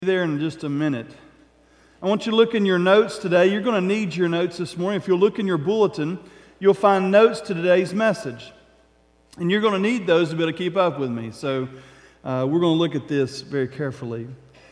There in just a minute. I want you to look in your notes today. You're going to need your notes this morning. If you'll look in your bulletin, you'll find notes to today's message. And you're going to need those to be able to keep up with me. So we're going to look at this very carefully.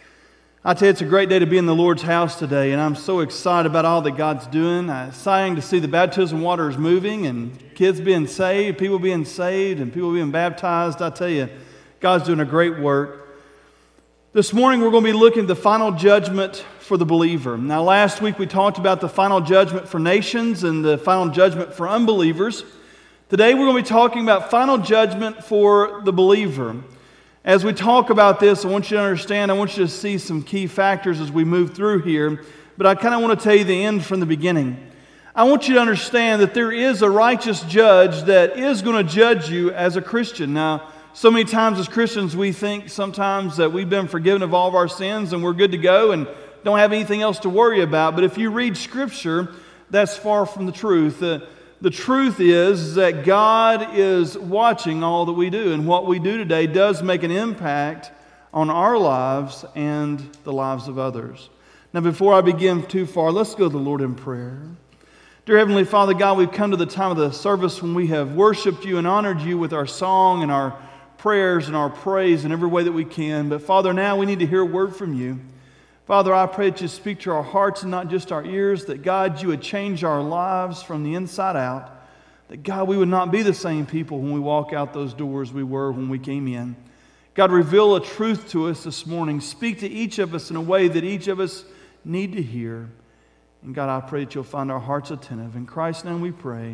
I tell you, it's a great day to be in the Lord's house today, and I'm so excited about all that God's doing. Exciting to see the baptism waters moving and kids being saved, people being saved, and people being baptized. I tell you, God's doing a great work. This morning we're going to be looking at the final judgment for the believer. Now last week we talked about the final judgment for nations and the final judgment for unbelievers. Today we're going to be talking about final judgment for the believer. As we talk about this, I want you to understand, I want you to see some key factors as we move through here, but I kind of want to tell you the end from the beginning. I want you to understand that there is a righteous judge that is going to judge you as a Christian. Now, so many times as Christians, we think sometimes that we've been forgiven of all of our sins and we're good to go and don't have anything else to worry about. But if you read Scripture, that's far from the truth. The truth is that God is watching all that we do, and what we do today does make an impact on our lives and the lives of others. Now, before I begin too far, let's go to the Lord in prayer. Dear Heavenly Father God, we've come to the time of the service when we have worshiped You and honored You with our song and our prayers and our praise in every way that we can. But Father, now we need to hear a word from You. Father, I pray that You speak to our hearts and not just our ears, that God, You would change our lives from the inside out, that God, we would not be the same people when we walk out those doors we were when we came in. God, reveal a truth to us this morning. Speak to each of us in a way that each of us need to hear. And God, I pray that You'll find our hearts attentive. In Christ's name we pray.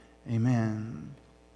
Amen.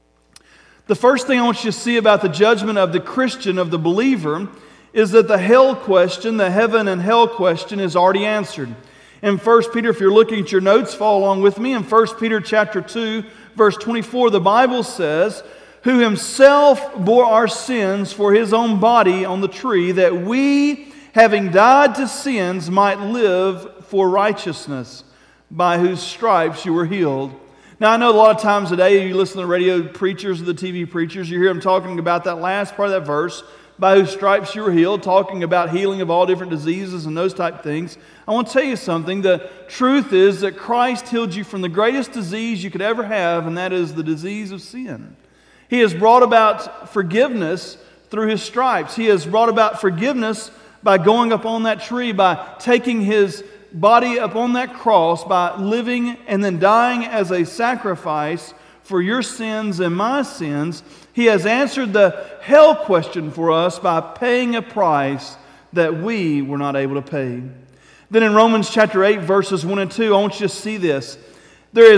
The first thing I want you to see about the judgment of the Christian, of the believer, is that the hell question, the heaven and hell question, is already answered. In 1 Peter, if you're looking at your notes, follow along with me. In 1 Peter chapter 2, verse 24, the Bible says, "Who Himself bore our sins for His own body on the tree, that we, having died to sins, might live for righteousness, by whose stripes you were healed." Now, I know a lot of times today, you listen to the radio preachers or the TV preachers, you hear them talking about that last part of that verse, by whose stripes you were healed, talking about healing of all different diseases and those type things. I want to tell you something. The truth is that Christ healed you from the greatest disease you could ever have, and that is the disease of sin. He has brought about forgiveness through His stripes. He has brought about forgiveness by going up on that tree, by taking His body upon that cross, by living and then dying as a sacrifice for your sins and my sins. He has answered the hell question for us by paying a price that we were not able to pay. Then in Romans chapter 8, verses 1 and 2, I want you to see this. There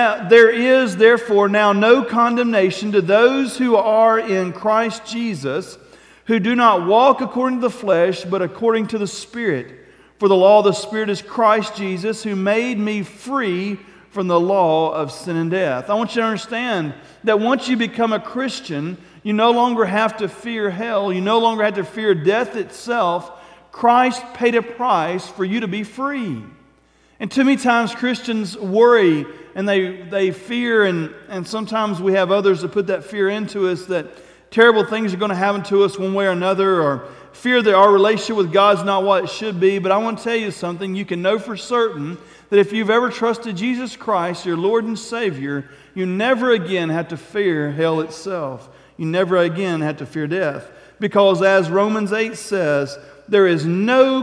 is therefore now no condemnation to those who are in Christ Jesus, who do not walk according to the flesh, but according to the Spirit. For the law of the Spirit is Christ Jesus, who made me free from the law of sin and death. I want you to understand that once you become a Christian, you no longer have to fear hell. You no longer have to fear death itself. Christ paid a price for you to be free. And too many times Christians worry and they fear, and sometimes we have others that put that fear into us that terrible things are going to happen to us one way or another, or fear that our relationship with God is not what it should be. But I want to tell you something. You can know for certain that if you've ever trusted Jesus Christ, your Lord and Savior, you never again have to fear hell itself. You never again have to fear death. Because as Romans 8 says, there is no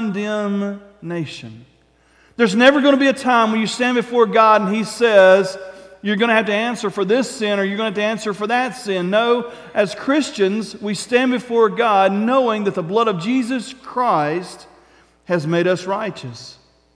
condemnation. There's never going to be a time when you stand before God and He says, you're going to have to answer for this sin, or you're going to have to answer for that sin. No, as Christians, we stand before God knowing that the blood of Jesus Christ has made us righteous.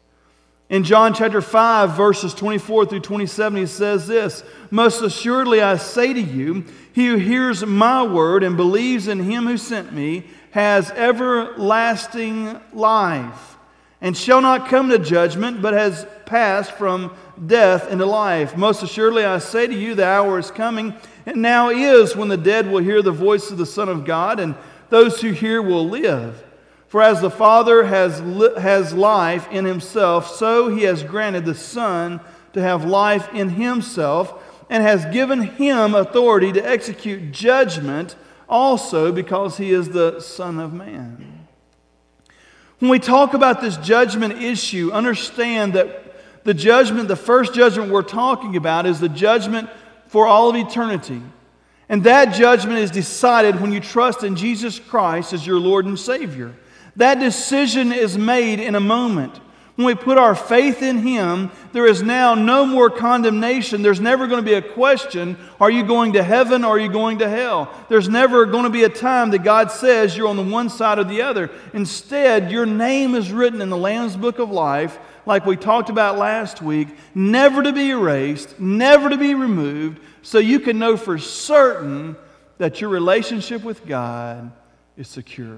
In John chapter 5, verses 24 through 27, He says this, "Most assuredly I say to you, he who hears my word and believes in Him who sent me has everlasting life, and shall not come to judgment, but has passed from death into life. Most assuredly I say to you, the hour is coming, and now is, when the dead will hear the voice of the Son of God, and those who hear will live. For as the Father has life in Himself, so He has granted the Son to have life in Himself, and has given Him authority to execute judgment also, because He is the Son of Man." When we talk about this judgment issue, understand that the first judgment we're talking about is the judgment for all of eternity. And that judgment is decided when you trust in Jesus Christ as your Lord and Savior. That decision is made in a moment. When we put our faith in Him, there is now no more condemnation. There's never going to be a question, are you going to heaven or are you going to hell? There's never going to be a time that God says you're on the one side or the other. Instead, your name is written in the Lamb's Book of Life, like we talked about last week, never to be erased, never to be removed, so you can know for certain that your relationship with God is secure.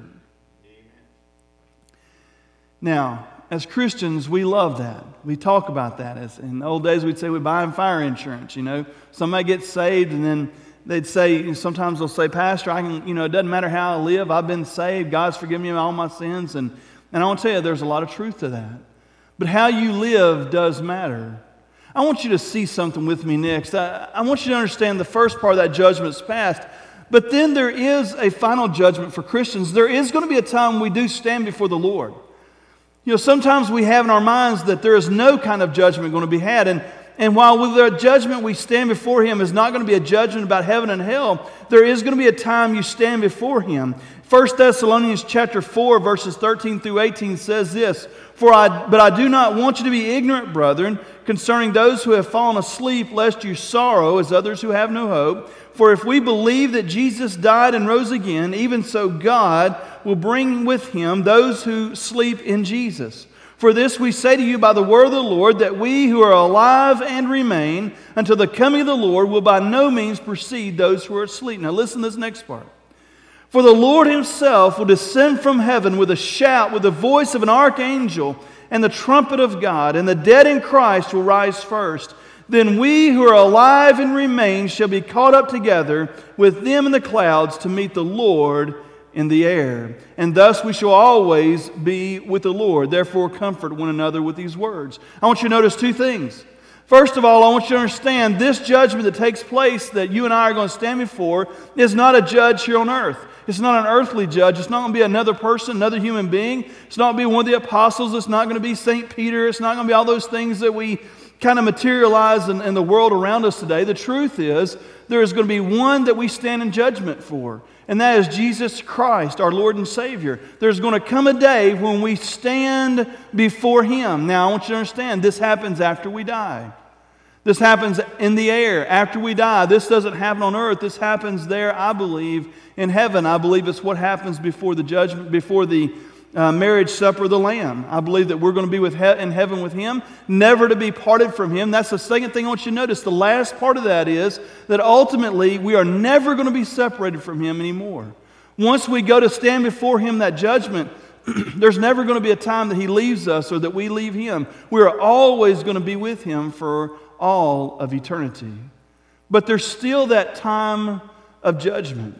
Now, as Christians, we love that. We talk about that. As in the old days, we'd say we're buying fire insurance. Somebody gets saved, and then they'd say, sometimes they'll say, Pastor, it doesn't matter how I live. I've been saved. God's forgiven me of all my sins. And I want to tell you, there's a lot of truth to that. But how you live does matter. I want you to see something with me next. I want you to understand the first part of that judgment's past. But then there is a final judgment for Christians. There is going to be a time when we do stand before the Lord. Sometimes we have in our minds that there is no kind of judgment going to be had. And while with the judgment we stand before Him is not going to be a judgment about heaven and hell, there is going to be a time you stand before Him. 1 Thessalonians chapter 4, verses 13 through 18 says this, But I do not want you to be ignorant, brethren, concerning those who have fallen asleep, lest you sorrow as others who have no hope. For if we believe that Jesus died and rose again, even so God will bring with Him those who sleep in Jesus. For this we say to you by the word of the Lord, that we who are alive and remain until the coming of the Lord will by no means precede those who are asleep. Now listen to this next part. For the Lord Himself will descend from heaven with a shout, with the voice of an archangel, and the trumpet of God, and the dead in Christ will rise first. Then we who are alive and remain shall be caught up together with them in the clouds to meet the Lord in the air. And thus we shall always be with the Lord. Therefore comfort one another with these words. I want you to notice two things. First of all, I want you to understand this judgment that takes place that you and I are going to stand before is not a judge here on earth. It's not an earthly judge. It's not going to be another person, another human being. It's not going to be one of the apostles. It's not going to be St. Peter. It's not going to be all those things that we kind of materialize in the world around us today. The truth is, there is going to be one that we stand in judgment for, and that is Jesus Christ, our Lord and Savior. There's going to come a day when we stand before Him. Now, I want you to understand, this happens after we die. This happens in the air after we die. This doesn't happen on earth. This happens there, I believe, in heaven. I believe it's what happens before the judgment, before the marriage supper of the Lamb. I believe that we're going to be in heaven with Him, never to be parted from Him. That's the second thing I want you to notice. The last part of that is that ultimately we are never going to be separated from Him anymore. Once we go to stand before Him, that judgment, there's never going to be a time that He leaves us or that we leave Him. We are always going to be with Him for all of eternity. But there's still that time of judgment.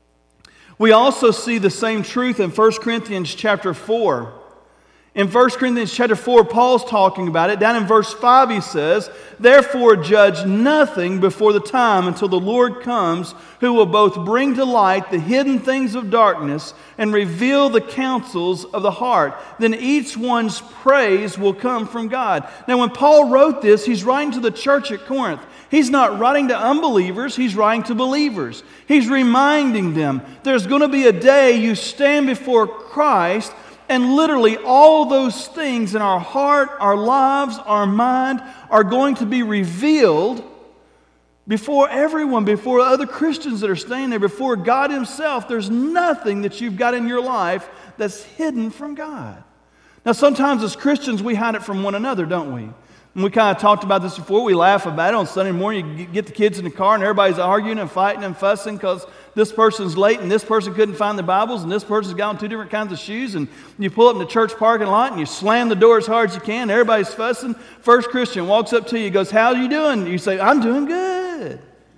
We also see the same truth in 1 Corinthians chapter 4. In 1 Corinthians chapter 4, Paul's talking about it. Down in verse 5 he says, Therefore judge nothing before the time until the Lord comes, who will both bring to light the hidden things of darkness and reveal the counsels of the heart. Then each one's praise will come from God. Now when Paul wrote this, he's writing to the church at Corinth. He's not writing to unbelievers, he's writing to believers. He's reminding them, there's going to be a day you stand before Christ, and literally all those things in our heart, our lives, our mind are going to be revealed before everyone, before other Christians that are staying there, before God Himself. There's nothing that you've got in your life that's hidden from God. Now sometimes as Christians we hide it from one another, don't we? And we kind of talked about this before. We laugh about it. On Sunday morning, you get the kids in the car and everybody's arguing and fighting and fussing because this person's late and this person couldn't find the Bibles and this person's got on two different kinds of shoes. And you pull up in the church parking lot and you slam the door as hard as you can. Everybody's fussing. First Christian walks up to you and goes, "How are you doing?" You say, "I'm doing good.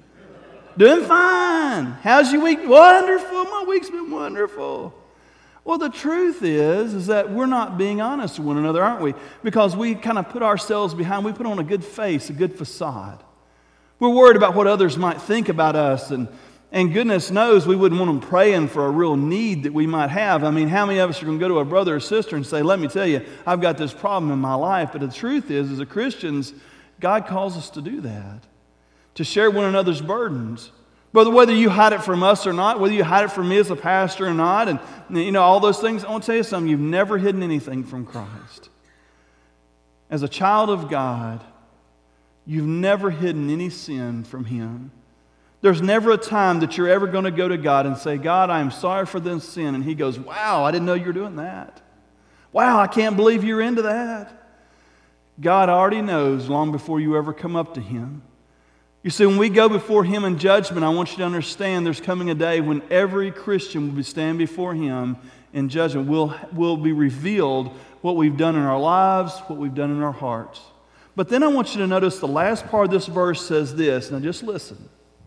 Doing fine. How's your week?" "Wonderful. My week's been wonderful." Well, the truth is that we're not being honest with one another, aren't we? Because we kind of put ourselves behind, we put on a good face, a good facade. We're worried about what others might think about us, and And goodness knows we wouldn't want them praying for a real need that we might have. I mean, how many of us are going to go to a brother or sister and say, let me tell you, I've got this problem in my life. But the truth is, as a Christians, God calls us to do that, to share one another's burdens. Whether you hide it from us or not, whether you hide it from me as a pastor or not, and all those things, I want to tell you something, you've never hidden anything from Christ. As a child of God, you've never hidden any sin from Him. There's never a time that you're ever going to go to God and say, God, I am sorry for this sin. And He goes, wow, I didn't know you were doing that. Wow, I can't believe you're into that. God already knows long before you ever come up to Him. You see, when we go before Him in judgment, I want you to understand there's coming a day when every Christian will be standing before Him in judgment. Will be revealed what we've done in our lives, what we've done in our hearts. But then I want you to notice the last part of this verse says this. Now just listen.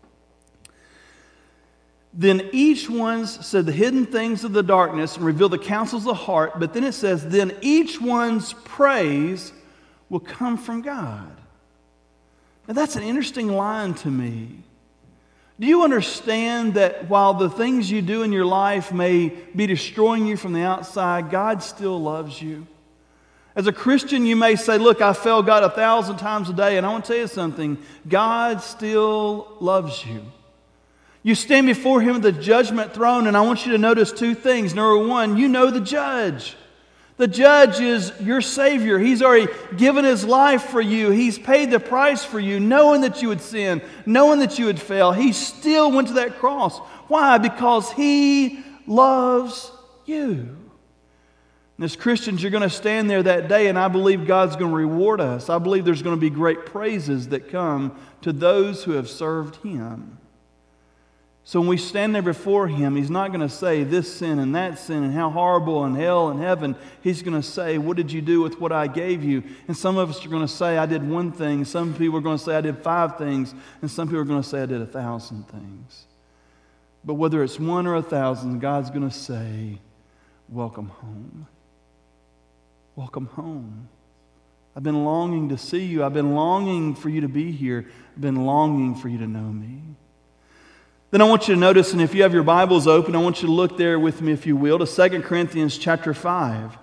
Then each one's said the hidden things of the darkness and reveal the counsels of the heart. But then it says, then each one's praise will come from God. Now that's an interesting line to me. Do you understand that while the things you do in your life may be destroying you from the outside, God still loves you? As a Christian, you may say, look, I fail God 1,000 times a day. And I want to tell you something. God still loves you. You stand before Him at the judgment throne, and I want you to notice two things. Number one, you know the judge. The judge is your Savior. He's already given His life for you. He's paid the price for you, knowing that you would sin, knowing that you would fail. He still went to that cross. Why? Because He loves you. And as Christians, you're going to stand there that day, and I believe God's going to reward us. I believe there's going to be great praises that come to those who have served Him. So when we stand there before Him, He's not going to say this sin and that sin and how horrible and hell and heaven. He's going to say, what did you do with what I gave you? And some of us are going to say, I did one thing. Some people are going to say, I did 5 things. And some people are going to say, I did 1,000 things. But whether it's 1 or 1,000, God's going to say, welcome home. Welcome home. I've been longing to see you. I've been longing for you to be here. I've been longing for you to know me. Then I want you to notice, and if you have your Bibles open, I want you to look there with me, if you will, to 2 Corinthians chapter 5.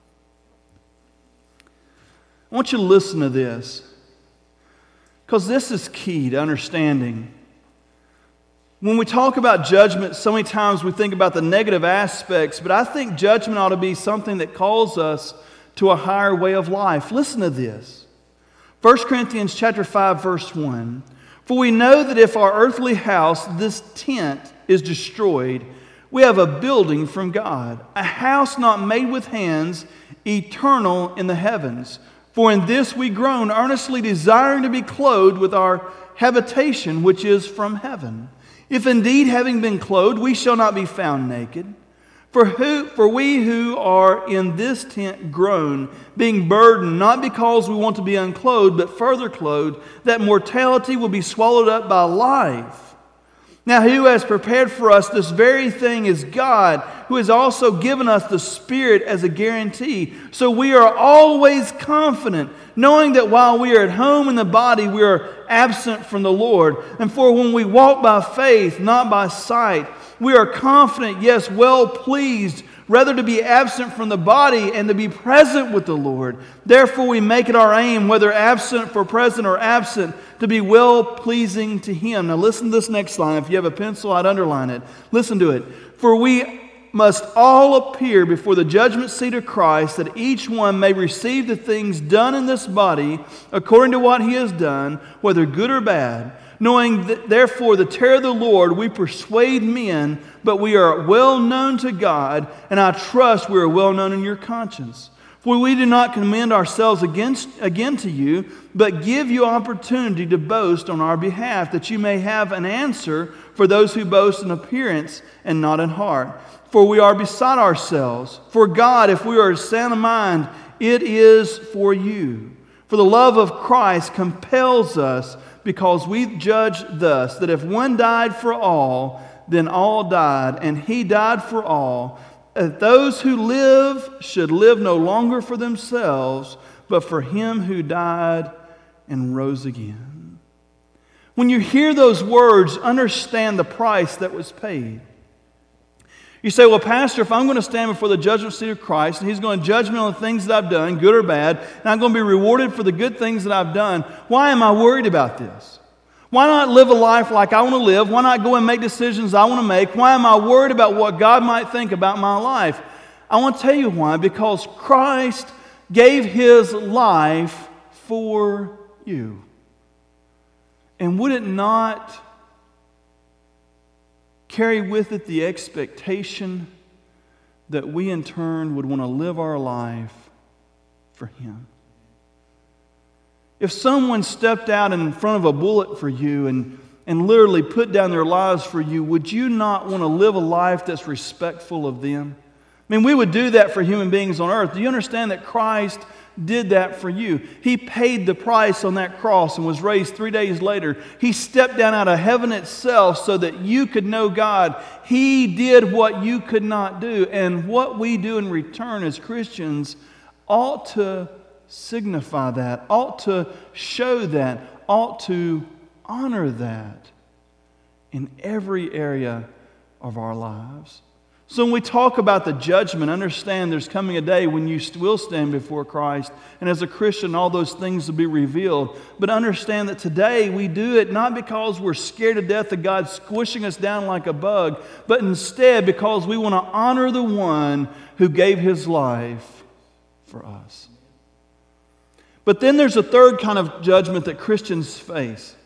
I want you to listen to this, because this is key to understanding. When we talk about judgment, so many times we think about the negative aspects, but I think judgment ought to be something that calls us to a higher way of life. Listen to this. 1 Corinthians chapter 5, verse 1. For we know that if our earthly house, this tent, is destroyed, we have a building from God, a house not made with hands, eternal in the heavens. For in this we groan, earnestly desiring to be clothed with our habitation, which is from heaven. If indeed, having been clothed, we shall not be found naked. For we who are in this tent groan, being burdened, not because we want to be unclothed, but further clothed, that mortality will be swallowed up by life. Now who has prepared for us this very thing is God, who has also given us the Spirit as a guarantee. So we are always confident, knowing that while we are at home in the body, we are absent from the Lord. And for when we walk by faith, not by sight, we are confident, yes, well pleased, rather to be absent from the body and to be present with the Lord. Therefore we make it our aim, whether absent for present or absent, to be well pleasing to Him. Now listen to this next line. If you have a pencil, I'd underline it. Listen to it. For we must all appear before the judgment seat of Christ, that each one may receive the things done in this body according to what he has done, whether good or bad. Knowing that, therefore, the terror of the Lord, we persuade men, but we are well known to God, and I trust we are well known in your conscience. For we do not commend ourselves again to you, but give you opportunity to boast on our behalf, that you may have an answer for those who boast in appearance and not in heart. For we are beside ourselves. For God, if we are sound of mind, it is for you. For the love of Christ compels us, because we judge thus, that if one died for all, then all died, and He died for all, that those who live should live no longer for themselves, but for Him who died and rose again. When you hear those words, understand the price that was paid. You say, well, Pastor, if I'm going to stand before the judgment seat of Christ and He's going to judge me on the things that I've done, good or bad, and I'm going to be rewarded for the good things that I've done, why am I worried about this? Why not live a life like I want to live? Why not go and make decisions I want to make? Why am I worried about what God might think about my life? I want to tell you why. Because Christ gave His life for you. And would it not carry with it the expectation that we in turn would want to live our life for Him? If someone stepped out in front of a bullet for you and literally put down their lives for you, would you not want to live a life that's respectful of them? I mean, we would do that for human beings on earth. Do you understand that Christ did that for you? He paid the price on that cross and was raised 3 days later. He stepped down out of heaven itself so that you could know God. He did what you could not do. And what we do in return as Christians ought to signify that, ought to show that, ought to honor that in every area of our lives. So when we talk about the judgment, understand there's coming a day when you will stand before Christ, and as a Christian, all those things will be revealed. But understand that today we do it not because we're scared to death of God squishing us down like a bug, but instead because we want to honor the one who gave His life for us. But then there's a third kind of judgment that Christians face.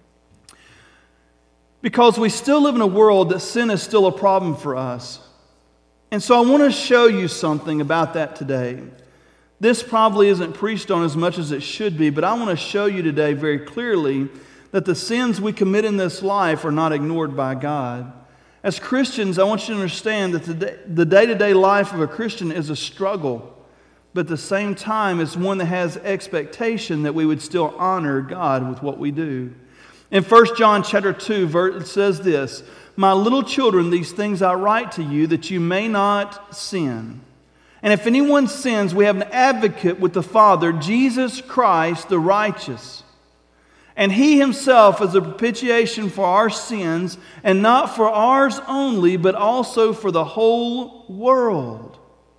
Because we still live in a world that sin is still a problem for us. And so I want to show you something about that today. This probably isn't preached on as much as it should be, but I want to show you today very clearly that the sins we commit in this life are not ignored by God. As Christians, I want you to understand that the day-to-day life of a Christian is a struggle. But at the same time, it's one that has expectation that we would still honor God with what we do. In 1 John chapter 2, it says this, "My little children, these things I write to you, that you may not sin. And if anyone sins, we have an advocate with the Father, Jesus Christ the righteous. And He Himself is a propitiation for our sins, and not for ours only, but also for the whole world."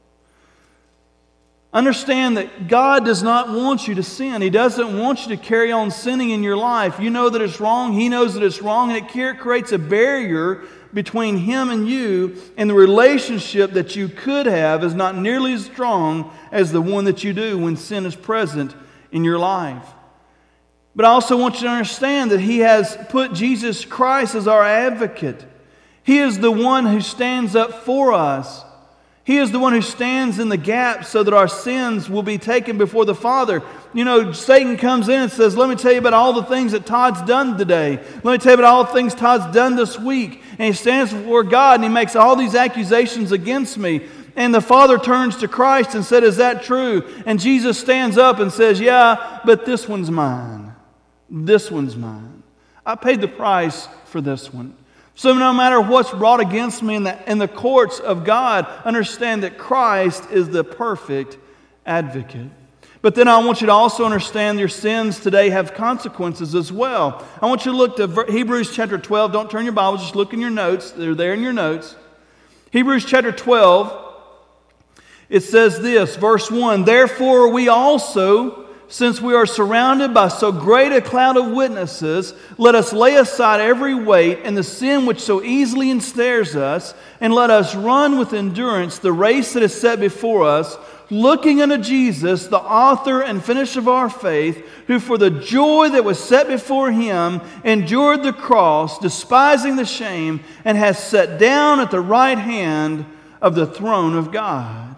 Understand that God does not want you to sin. He doesn't want you to carry on sinning in your life. You know that it's wrong. He knows that it's wrong. And it creates a barrier between Him and you. And the relationship that you could have is not nearly as strong as the one that you do when sin is present in your life. But I also want you to understand that He has put Jesus Christ as our advocate. He is the one who stands up for us. He is the one who stands in the gap so that our sins will be taken before the Father. You know, Satan comes in and says, let me tell you about all the things that Todd's done today. Let me tell you about all the things Todd's done this week. And he stands before God and he makes all these accusations against me. And the Father turns to Christ and said, is that true? And Jesus stands up and says, yeah, but this one's mine. This one's mine. I paid the price for this one. So no matter what's brought against me in the courts of God, understand that Christ is the perfect advocate. But then I want you to also understand your sins today have consequences as well. I want you to look to Hebrews chapter 12. Don't turn your Bible, just look in your notes. They're there in your notes. Hebrews chapter 12, it says this, verse 1, "Therefore we also, since we are surrounded by so great a cloud of witnesses, let us lay aside every weight and the sin which so easily ensnares us, and let us run with endurance the race that is set before us, looking unto Jesus, the author and finisher of our faith, who for the joy that was set before Him endured the cross, despising the shame, and has sat down at the right hand of the throne of God."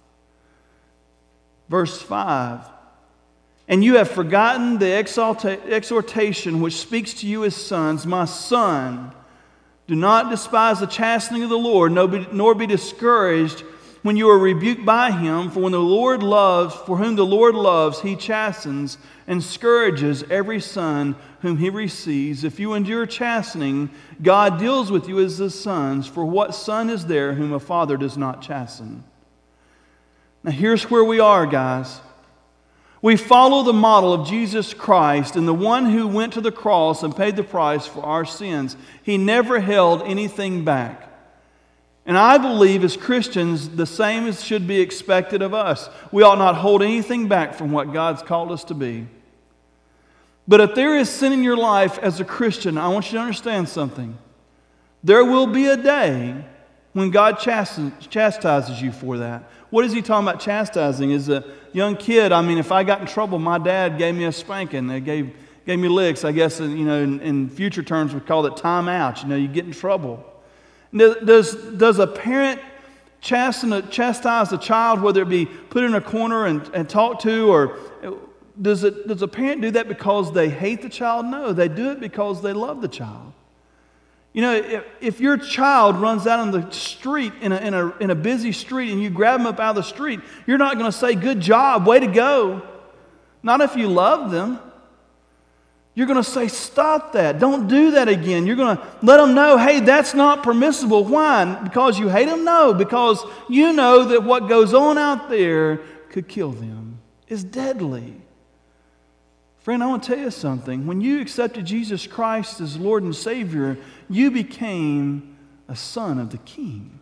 Verse 5, "And you have forgotten the exhortation which speaks to you as sons. My son, do not despise the chastening of the Lord, nor be discouraged when you are rebuked by Him. For whom the Lord loves, He chastens and scourges every son whom He receives. If you endure chastening, God deals with you as His sons. For what son is there whom a father does not chasten?" Now here's where we are, guys. We follow the model of Jesus Christ and the one who went to the cross and paid the price for our sins. He never held anything back. And I believe as Christians, the same should be expected of us. We ought not hold anything back from what God's called us to be. But if there is sin in your life as a Christian, I want you to understand something. There will be a day when God chastises you for that. What is he talking about chastising? As a young kid, if I got in trouble, my dad gave me a spanking. They gave me licks. I guess, in future terms, we call it time out. You get in trouble. Does a parent chastise a child, whether it be put in a corner and talk to, or does a parent do that because they hate the child? No, they do it because they love the child. If your child runs out on the street in a busy street and you grab them up out of the street, you're not going to say, "Good job, way to go." Not if you love them. You're going to say, "Stop that. Don't do that again." You're going to let them know, "Hey, that's not permissible." Why? Because you hate them? No, because you know that what goes on out there could kill them. It's deadly. Friend, I want to tell you something. When you accepted Jesus Christ as Lord and Savior, you became a son of the King.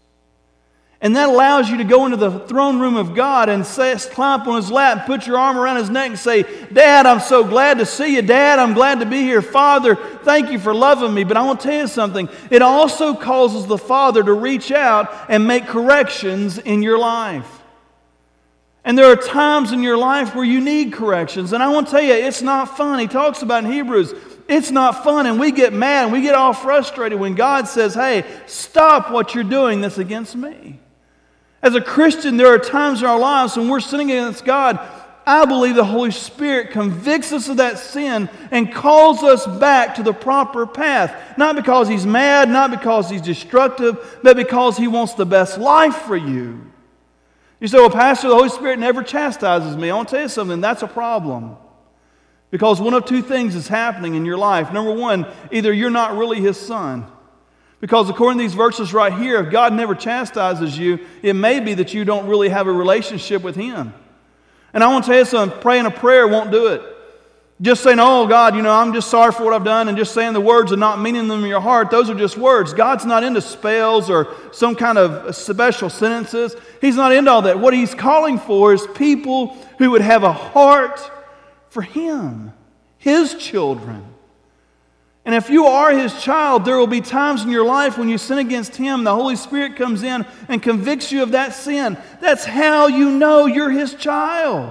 And that allows you to go into the throne room of God and climb up on His lap and put your arm around His neck and say, "Dad, I'm so glad to see you. Dad, I'm glad to be here. Father, thank you for loving me." But I want to tell you something. It also causes the Father to reach out and make corrections in your life. And there are times in your life where you need corrections. And I want to tell you, it's not fun. He talks about in Hebrews, it's not fun, and we get mad and we get all frustrated when God says, "Hey, stop what you're doing that's against me." As a Christian, there are times in our lives when we're sinning against God. I believe the Holy Spirit convicts us of that sin and calls us back to the proper path. Not because He's mad, not because He's destructive, but because He wants the best life for you. You say, "Well, Pastor, the Holy Spirit never chastises me." I want to tell you something, that's a problem. Because one of two things is happening in your life. Number one, either you're not really His son. Because according to these verses right here, if God never chastises you, it may be that you don't really have a relationship with Him. And I want to tell you something, praying a prayer won't do it. Just saying, "Oh God, I'm just sorry for what I've done," and just saying the words and not meaning them in your heart, those are just words. God's not into spells or some kind of special sentences. He's not into all that. What He's calling for is people who would have a heart for Him, His children. And if you are His child, there will be times in your life when you sin against Him, the Holy Spirit comes in and convicts you of that sin. That's how you know you're His child.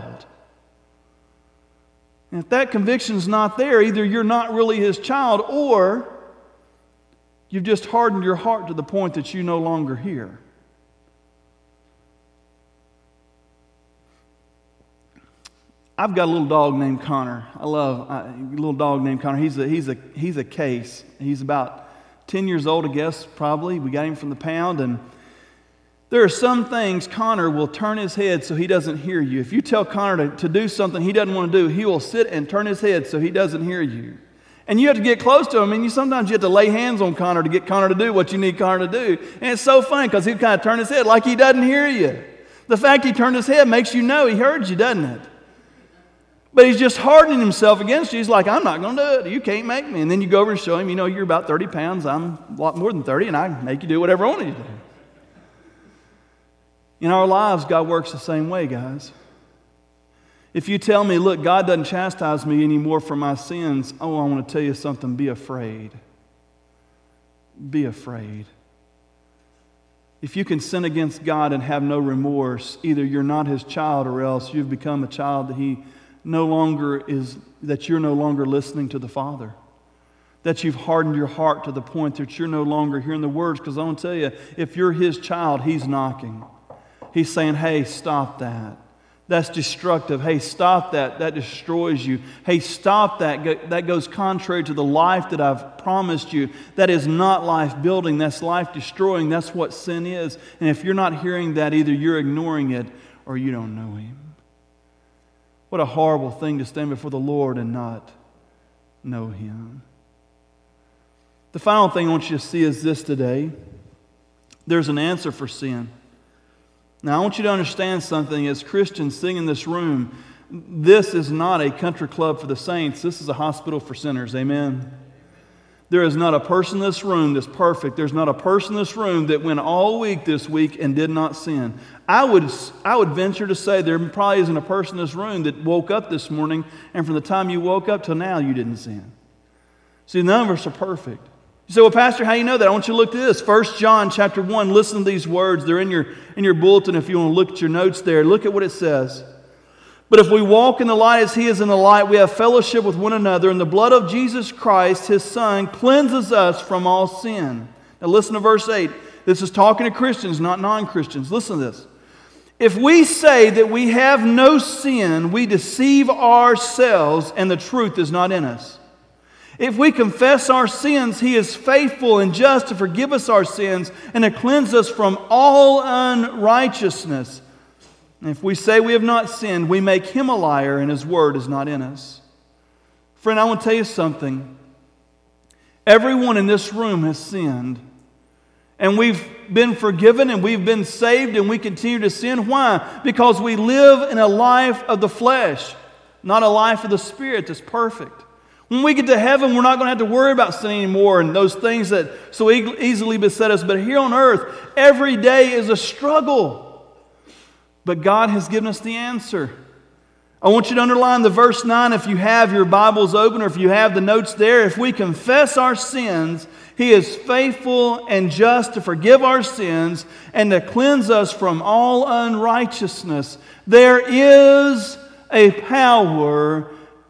And if that conviction's not there, either you're not really His child or you've just hardened your heart to the point that you no longer hear. I've got a little dog named Connor. I love a little dog named Connor. He's a case. He's about 10 years old, I guess, probably. We got him from the pound, and there are some things Connor will turn his head so he doesn't hear you. If you tell Connor to do something he doesn't want to do, he will sit and turn his head so he doesn't hear you. And you have to get close to him, and sometimes you have to lay hands on Connor to get Connor to do what you need Connor to do. And it's so funny because he'll kind of turn his head like he doesn't hear you. The fact he turned his head makes you know he heard you, doesn't it? But he's just hardening himself against you. He's like, "I'm not going to do it. You can't make me." And then you go over and show him, "You're about 30 pounds. I'm a lot more than 30, and I make you do whatever I want you to do." In our lives, God works the same way, guys. If you tell me, "Look, God doesn't chastise me anymore for my sins," I want to tell you something. Be afraid. Be afraid. If you can sin against God and have no remorse, either you're not His child or else you've become a child that you're no longer listening to the Father. That you've hardened your heart to the point that you're no longer hearing the words. Because I want to tell you, if you're His child, He's knocking. He's saying, "Hey, stop that. That's destructive. Hey, stop that. That destroys you. Hey, stop that. That goes contrary to the life that I've promised you. That is not life building. That's life destroying. That's what sin is." And if you're not hearing that, either you're ignoring it or you don't know Him. What a horrible thing to stand before the Lord and not know Him. The final thing I want you to see is this today. There's an answer for sin. Now, I want you to understand something. As Christians sitting in this room, this is not a country club for the saints. This is a hospital for sinners. Amen. There is not a person in this room that's perfect. There's not a person in this room that went all week this week and did not sin. I would venture to say there probably isn't a person in this room that woke up this morning and from the time you woke up till now you didn't sin. See, none of us are perfect. You say, well, Pastor, how do you know that? I want you to look at this. 1 John chapter 1, listen to these words. They're in your bulletin if you want to look at your notes there. Look at what it says. But if we walk in the light as He is in the light, we have fellowship with one another, and the blood of Jesus Christ, His Son, cleanses us from all sin. Now listen to verse 8. This is talking to Christians, not non-Christians. Listen to this. If we say that we have no sin, we deceive ourselves, and the truth is not in us. If we confess our sins, He is faithful and just to forgive us our sins and to cleanse us from all unrighteousness. And if we say we have not sinned, we make Him a liar and His word is not in us. Friend, I want to tell you something. Everyone in this room has sinned. And we've been forgiven and we've been saved and we continue to sin. Why? Because we live in a life of the flesh, not a life of the Spirit that's perfect. When we get to heaven, we're not going to have to worry about sin anymore and those things that so easily beset us. But here on earth, every day is a struggle. But God has given us the answer. I want you to underline the verse 9 if you have your Bibles open or if you have the notes there. If we confess our sins, He is faithful and just to forgive our sins and to cleanse us from all unrighteousness. There is a power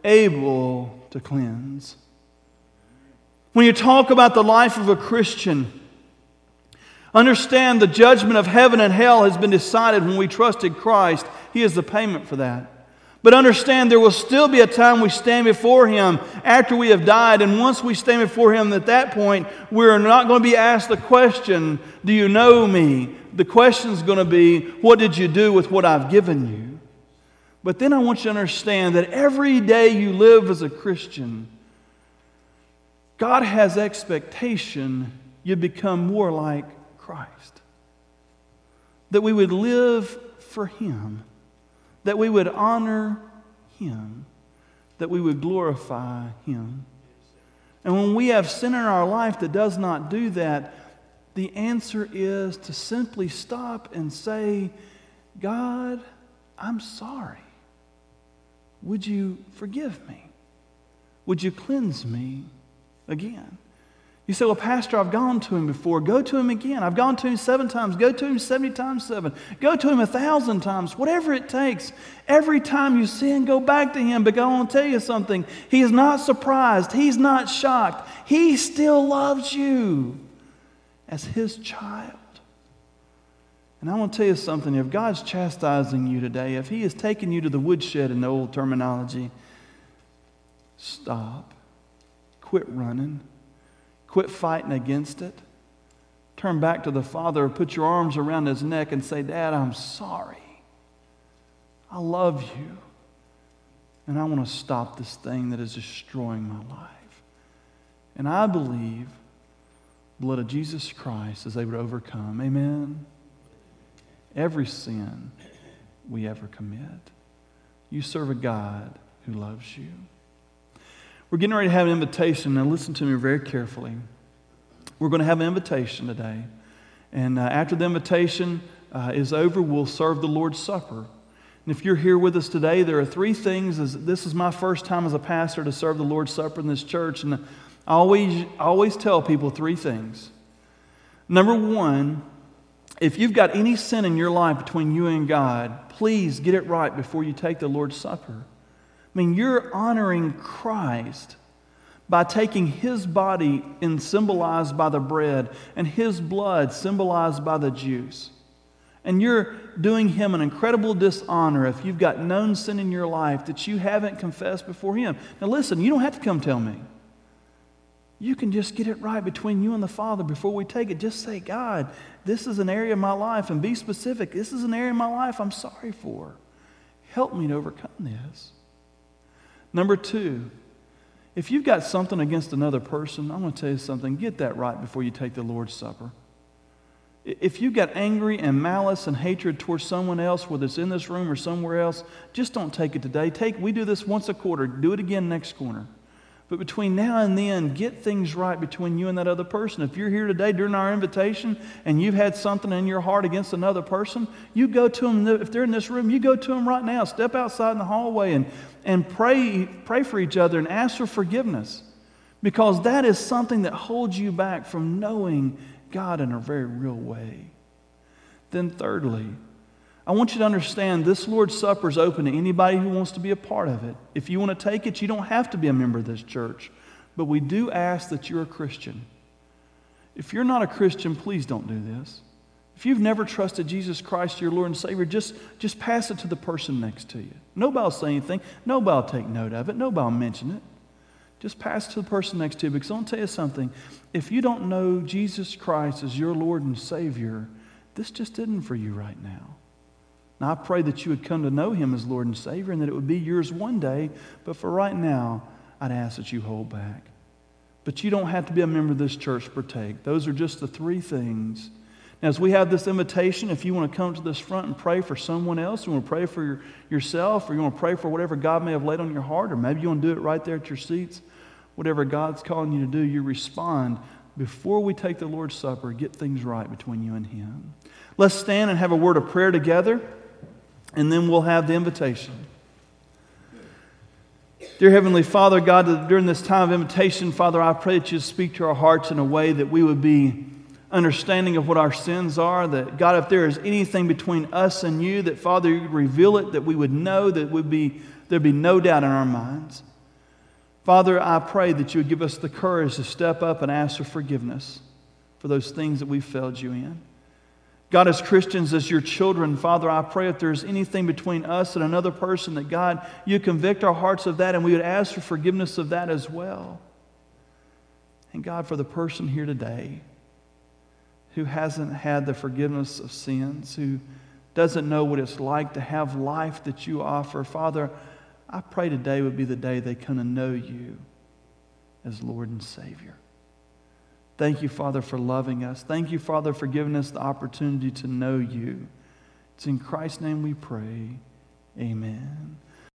able to cleanse. When you talk about the life of a Christian, understand the judgment of heaven and hell has been decided when we trusted Christ. He is the payment for that. But understand there will still be a time we stand before Him after we have died. And once we stand before Him at that point, we're not going to be asked the question, do you know me? The question is going to be, what did you do with what I've given you? But then I want you to understand that every day you live as a Christian, God has expectation you become more like Christ. That we would live for Him. That we would honor Him. That we would glorify Him. And when we have sin in our life that does not do that, the answer is to simply stop and say, God, I'm sorry. Would you forgive me? Would you cleanse me again? You say, well, Pastor, I've gone to Him before. Go to Him again. I've gone to Him 7 times. Go to Him 70 times 7. Go to Him 1,000 times. Whatever it takes. Every time you sin, go back to Him. But I want to tell you something. He is not surprised. He's not shocked. He still loves you as His child. And I want to tell you something. If God's chastising you today, if He is taking you to the woodshed in the old terminology, stop. Quit running. Quit fighting against it. Turn back to the Father, put your arms around His neck and say, Dad, I'm sorry. I love you. And I want to stop this thing that is destroying my life. And I believe the blood of Jesus Christ is able to overcome, amen, every sin we ever commit. You serve a God who loves you. We're getting ready to have an invitation. Now listen to me very carefully. We're going to have an invitation today. And after the invitation is over, we'll serve the Lord's Supper. And if you're here with us today, there are 3 things. This is my first time as a pastor to serve the Lord's Supper in this church. And I always tell people 3 things. Number 1, if you've got any sin in your life between you and God, please get it right before you take the Lord's Supper. I mean, you're honoring Christ by taking His body and symbolized by the bread and His blood symbolized by the juice. And you're doing Him an incredible dishonor if you've got known sin in your life that you haven't confessed before Him. Now listen, you don't have to come tell me. You can just get it right between you and the Father before we take it. Just say, God, this is an area of my life, and be specific. This is an area of my life I'm sorry for. Help me to overcome this. Number 2, if you've got something against another person, I'm going to tell you something. Get that right before you take the Lord's Supper. If you've got angry and malice and hatred towards someone else, whether it's in this room or somewhere else, just don't take it today. We do this once a quarter. Do it again next quarter. But between now and then, get things right between you and that other person. If you're here today during our invitation and you've had something in your heart against another person, you go to them. If they're in this room, you go to them right now. Step outside in the hallway and pray for each other and ask for forgiveness. Because that is something that holds you back from knowing God in a very real way. Then thirdly, I want you to understand this Lord's Supper is open to anybody who wants to be a part of it. If you want to take it, you don't have to be a member of this church. But we do ask that you're a Christian. If you're not a Christian, please don't do this. If you've never trusted Jesus Christ, your Lord and Savior, just pass it to the person next to you. Nobody will say anything. Nobody will take note of it. Nobody will mention it. Just pass it to the person next to you. Because I'll tell you something. If you don't know Jesus Christ as your Lord and Savior, this just isn't for you right now. Now, I pray that you would come to know Him as Lord and Savior and that it would be yours one day. But for right now, I'd ask that you hold back. But you don't have to be a member of this church to partake. Those are just the three things. Now, as we have this invitation, if you want to come to this front and pray for someone else, you want to pray for yourself, or you want to pray for whatever God may have laid on your heart, or maybe you want to do it right there at your seats, whatever God's calling you to do, you respond. Before we take the Lord's Supper, get things right between you and Him. Let's stand and have a word of prayer together, and then we'll have the invitation. Dear Heavenly Father, God, during this time of invitation, Father, I pray that you speak to our hearts in a way that we would be understanding of what our sins are, that, God, if there is anything between us and you, that, Father, you would reveal it, that we would know, that there'd be no doubt in our minds. Father, I pray that you would give us the courage to step up and ask for forgiveness for those things that we've failed you in. God, as Christians, as your children, Father, I pray if there's anything between us and another person, that, God, you convict our hearts of that and we would ask for forgiveness of that as well. And God, for the person here today who hasn't had the forgiveness of sins, who doesn't know what it's like to have life that you offer, Father, I pray today would be the day they come to know you as Lord and Savior. Thank you, Father, for loving us. Thank you, Father, for giving us the opportunity to know you. It's in Christ's name we pray. Amen.